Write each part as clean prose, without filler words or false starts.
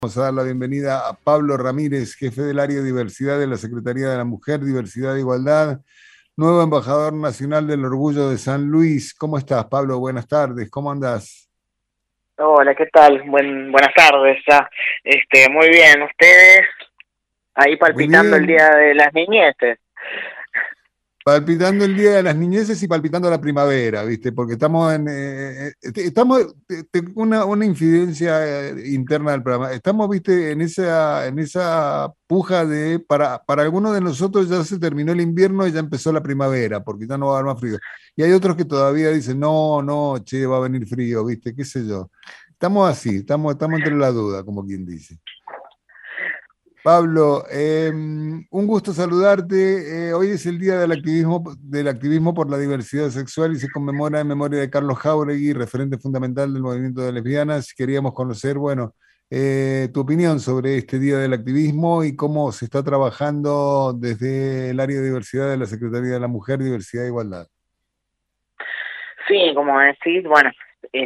Vamos a dar la bienvenida a Pablo Ramírez, jefe del área de diversidad de la Secretaría de la Mujer, Diversidad e Igualdad, nuevo embajador nacional del Orgullo de San Luis. ¿Cómo estás, Pablo? Buenas tardes, ¿cómo andás? Hola, ¿qué tal? Buenas tardes ya. Muy bien, ustedes ahí Muy palpitando el Día bien, de las Niñeces. palpitando el Día de las Niñeces y palpitando la primavera, ¿viste? Porque estamos tengo una infidencia interna del programa. Estamos, ¿viste? En esa puja de, para algunos de nosotros ya se terminó el invierno y ya empezó la primavera, porque ya no va a haber más frío. Y hay otros que todavía dicen, no, no, che, va a venir frío, ¿viste? ¿Qué sé yo? Estamos así, estamos entre la duda, como quien dice. Pablo, un gusto saludarte. Hoy es el Día del activismo por la diversidad sexual y se conmemora en memoria de Carlos Jáuregui, referente fundamental del movimiento de lesbianas. Queríamos conocer, bueno, tu opinión sobre este Día del Activismo y cómo se está trabajando desde el área de diversidad de la Secretaría de la Mujer, Diversidad e Igualdad. Sí, como decís, bueno, es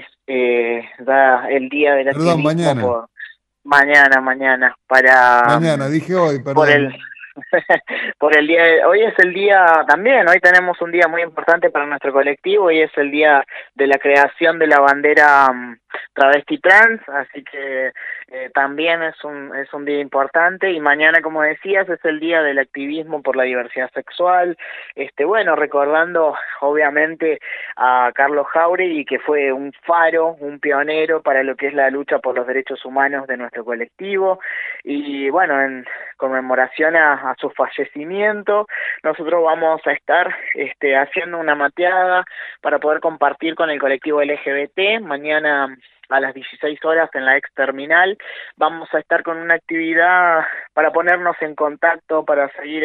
da el Día del Perdón, Activismo mañana. por mañana, para Mañana, dije hoy, por el perdón. por el hoy es el día también, hoy tenemos un día muy importante para nuestro colectivo y es el día de la creación de la bandera travesti trans, así que también es un día importante y mañana, como decías, es el día del activismo por la diversidad sexual. Bueno, recordando obviamente a Carlos Jáuregui, que fue un faro, un pionero para lo que es la lucha por los derechos humanos de nuestro colectivo. Y bueno, en conmemoración a su fallecimiento, nosotros vamos a estar haciendo una mateada para poder compartir con el colectivo LGBT. Mañana a las 16 horas en la ex terminal vamos a estar con una actividad para ponernos en contacto, para seguir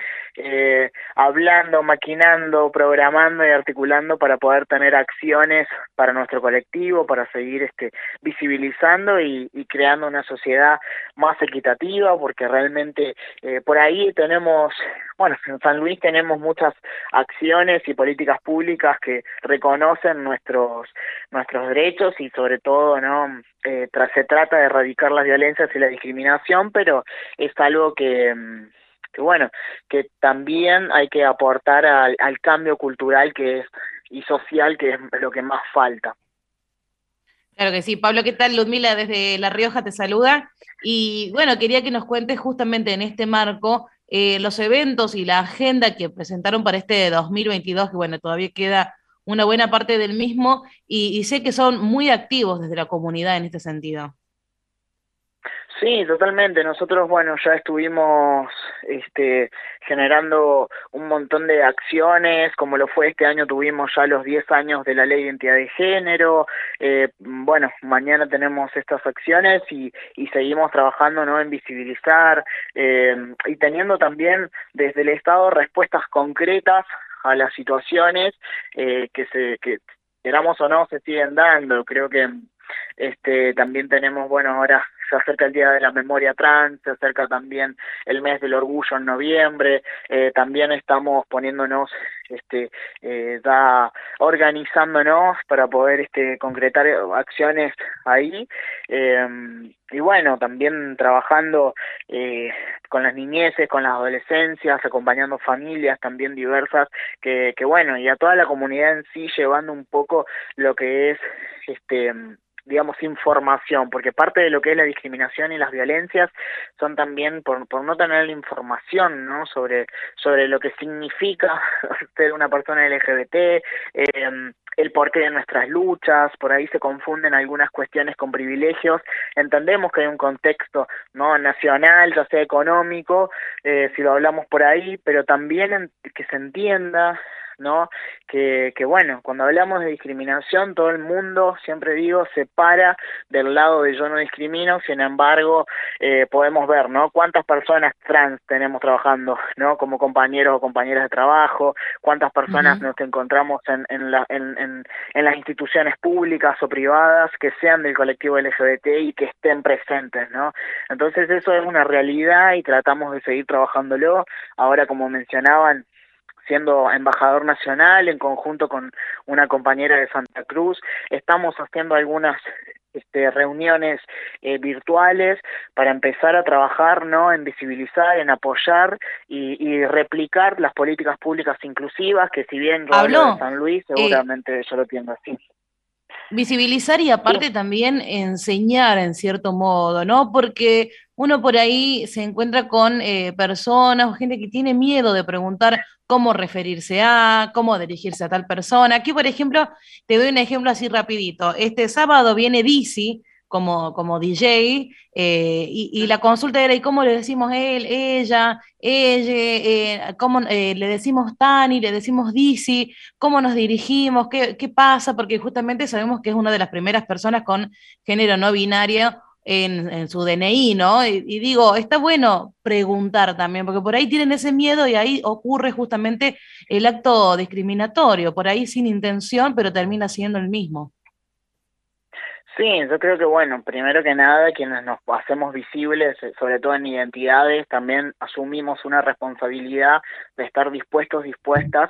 hablando, maquinando, programando y articulando para poder tener acciones para nuestro colectivo, para seguir visibilizando y creando una sociedad más equitativa, porque realmente por ahí tenemos, bueno, en San Luis tenemos muchas acciones y políticas públicas que reconocen nuestros derechos y sobre todo, ¿no? Se trata de erradicar las violencias y la discriminación, pero es algo que bueno, que también hay que aportar al cambio cultural que es y social, que es lo que más falta. Claro que sí. Pablo, ¿qué tal? Ludmila desde La Rioja te saluda. Y bueno, quería que nos cuentes justamente en este marco los eventos y la agenda que presentaron para este 2022, que bueno, todavía queda una buena parte del mismo, y sé que son muy activos desde la comunidad en este sentido. Sí, totalmente. Nosotros, bueno, ya estuvimos generando un montón de acciones, como lo fue este año, tuvimos ya los 10 años de la Ley de Identidad de Género. Bueno, mañana tenemos estas acciones y seguimos trabajando, ¿no?, en visibilizar y teniendo también desde el Estado respuestas concretas a las situaciones que queramos o no se siguen dando. Creo que también tenemos, bueno, ahora se acerca el Día de la Memoria Trans, se acerca también el mes del orgullo en noviembre. También estamos poniéndonos, organizándonos para poder concretar acciones ahí. eh, y bueno, también trabajando con las niñeces, con las adolescencias, acompañando familias también diversas, que bueno, y a toda la comunidad en sí, llevando un poco lo que es este digamos, información, porque parte de lo que es la discriminación y las violencias son también por no tener la información, ¿no?, sobre lo que significa ser una persona LGBT, el porqué de nuestras luchas. Por ahí se confunden algunas cuestiones con privilegios. Entendemos que hay un contexto, ¿no?, nacional, ya sea económico, si lo hablamos por ahí, pero también que se entienda, ¿no?, que bueno, cuando hablamos de discriminación, todo el mundo, siempre digo, se para del lado de yo no discrimino. Sin embargo, podemos ver, ¿no?, cuántas personas trans tenemos trabajando, ¿no?, como compañeros o compañeras de trabajo, cuántas personas Ujú. nos encontramos en las instituciones públicas o privadas que sean del colectivo LGBT y que estén presentes, ¿no? Entonces eso es una realidad y tratamos de seguir trabajándolo. Ahora, como mencionaban, siendo embajador nacional en conjunto con una compañera de Santa Cruz, estamos haciendo algunas reuniones virtuales para empezar a trabajar, ¿no?, en visibilizar, en apoyar y replicar las políticas públicas inclusivas, que si bien yo hablo de Pablo, San Luis, seguramente yo lo entiendo así. visibilizar y aparte Sí, también enseñar en cierto modo, ¿no? Porque uno por ahí se encuentra con personas o gente que tiene miedo de preguntar cómo referirse a, cómo dirigirse a tal persona. Aquí, por ejemplo, te doy un ejemplo así rapidito. Este sábado viene Dizzy como DJ y la consulta era, ¿y cómo le decimos él, ella, cómo le decimos Tani, le decimos Dizzy? ¿Cómo nos dirigimos? ¿Qué pasa? Porque justamente sabemos que es una de las primeras personas con género no binario en su DNI, ¿no? Y digo, está bueno preguntar también, porque por ahí tienen ese miedo y ahí ocurre justamente el acto discriminatorio, por ahí sin intención, pero termina siendo el mismo. sí, yo creo que, bueno, primero que nada, quienes nos hacemos visibles, sobre todo en identidades, también asumimos una responsabilidad de estar dispuestas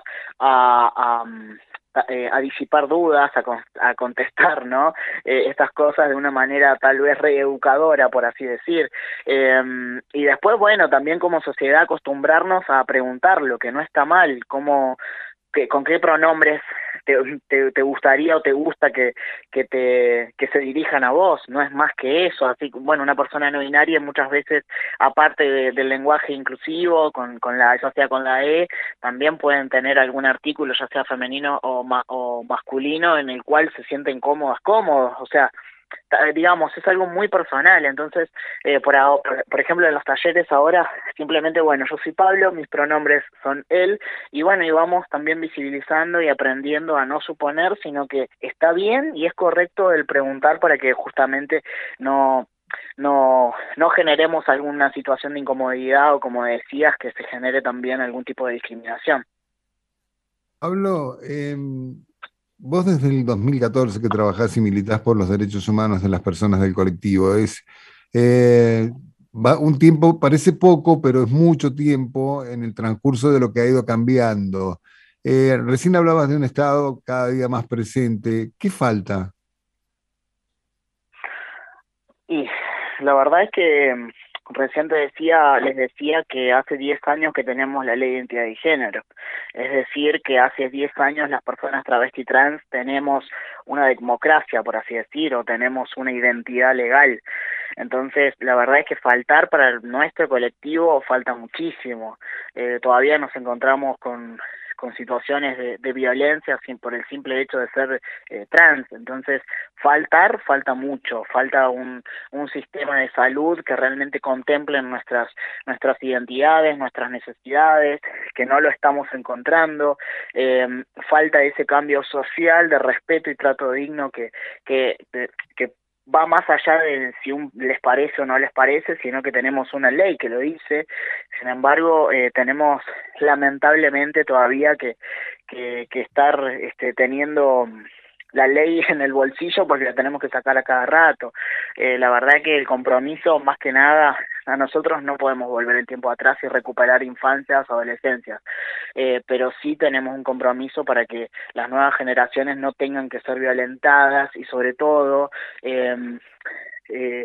a disipar dudas, a contestar, ¿no? Estas cosas de una manera tal vez reeducadora, por así decir. Y después, bueno, también como sociedad acostumbrarnos a preguntar lo que no está mal, con qué pronombres te gustaría o te gusta que se dirijan a vos. No es más que eso. Así, bueno, una persona no binaria muchas veces, aparte del lenguaje inclusivo, ya sea con la E, también pueden tener algún artículo, ya sea femenino o masculino, en el cual se sienten cómodos, o sea, digamos, es algo muy personal. Entonces, por ejemplo, en los talleres ahora, simplemente, bueno, yo soy Pablo, mis pronombres son él, y bueno, y vamos también visibilizando y aprendiendo a no suponer, sino que está bien y es correcto el preguntar para que justamente no no generemos alguna situación de incomodidad o, como decías, que se genere también algún tipo de discriminación. Pablo, vos desde el 2014 que trabajás y militás por los derechos humanos de las personas del colectivo, eh, un tiempo, parece poco, pero es mucho tiempo en el transcurso de lo que ha ido cambiando. Recién hablabas de un Estado cada día más presente. ¿Qué falta? Y la verdad es que recién les decía que hace 10 años que tenemos la ley de identidad de género. Es decir, que hace 10 años las personas travesti trans tenemos una democracia, por así decir, o tenemos una identidad legal. Entonces, la verdad es que faltar para nuestro colectivo falta muchísimo. Todavía nos encontramos con situaciones de violencia por el simple hecho de ser trans. Entonces, falta mucho, falta un sistema de salud que realmente contemple nuestras identidades, nuestras necesidades, que no lo estamos encontrando. Falta ese cambio social de respeto y trato digno que va más allá de si les parece o no les parece, sino que tenemos una ley que lo dice. Sin embargo, tenemos lamentablemente todavía que estar teniendo la ley en el bolsillo porque la tenemos que sacar a cada rato. La verdad que el compromiso, más que nada, a nosotros no podemos volver el tiempo atrás y recuperar infancias o adolescencias, pero sí tenemos un compromiso para que las nuevas generaciones no tengan que ser violentadas y, sobre todo, eh, eh,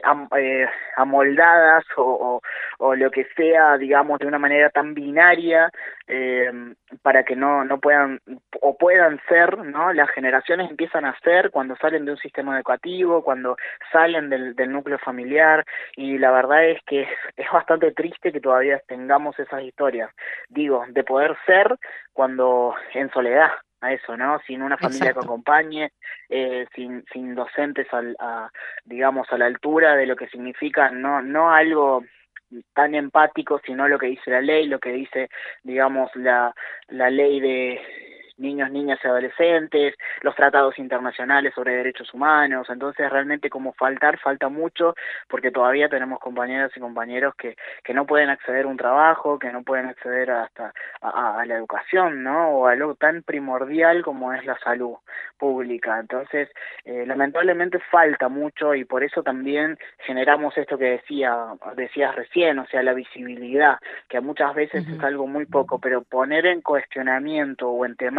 amoldadas o lo que sea, digamos, de una manera tan binaria, eh, para que no puedan o puedan ser, ¿no? Las generaciones empiezan a ser cuando salen de un sistema educativo, cuando salen del núcleo familiar, y la verdad es que es bastante triste que todavía tengamos esas historias, digo, de poder ser cuando en soledad, a eso, ¿no? Sin una familia que Exacto. acompañe, sin docentes digamos, a la altura de lo que significa, no algo tan empático, sino lo que dice la ley, lo que dice, digamos, la ley de niños, niñas y adolescentes, los tratados internacionales sobre derechos humanos. Entonces, realmente, como falta mucho, porque todavía tenemos compañeras y compañeros que no pueden acceder a un trabajo, que no pueden acceder hasta a la educación, ¿no? O a algo tan primordial como es la salud pública. Entonces, lamentablemente falta mucho, y por eso también generamos esto que decías recién, o sea, la visibilidad, que muchas veces es Ujú. algo muy poco, pero poner en cuestionamiento o en temática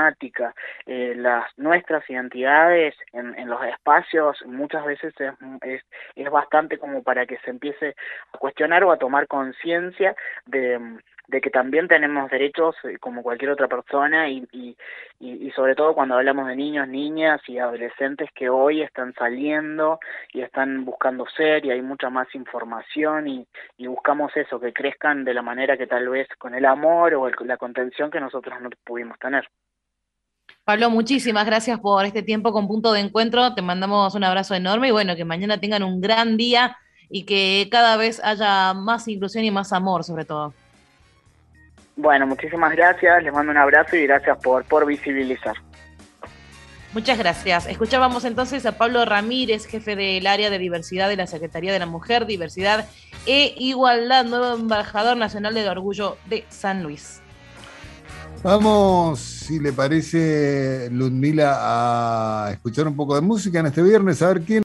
temática, nuestras identidades en los espacios muchas veces es bastante como para que se empiece a cuestionar o a tomar conciencia de que también tenemos derechos como cualquier otra persona y sobre todo cuando hablamos de niños, niñas y adolescentes que hoy están saliendo y están buscando ser y hay mucha más información y buscamos eso, que crezcan de la manera que tal vez con el amor o la contención que nosotros no pudimos tener. Pablo, muchísimas gracias por este tiempo con Punto de Encuentro. Te mandamos un abrazo enorme y bueno, que mañana tengan un gran día y que cada vez haya más inclusión y más amor, sobre todo. Bueno, muchísimas gracias, les mando un abrazo y gracias por visibilizar. Muchas gracias. Escuchábamos entonces a Pablo Ramírez, jefe del área de diversidad de la Secretaría de la Mujer, Diversidad e Igualdad, nuevo embajador nacional del orgullo de San Luis. Vamos, si le parece, Ludmila, a escuchar un poco de música en este viernes, a ver quién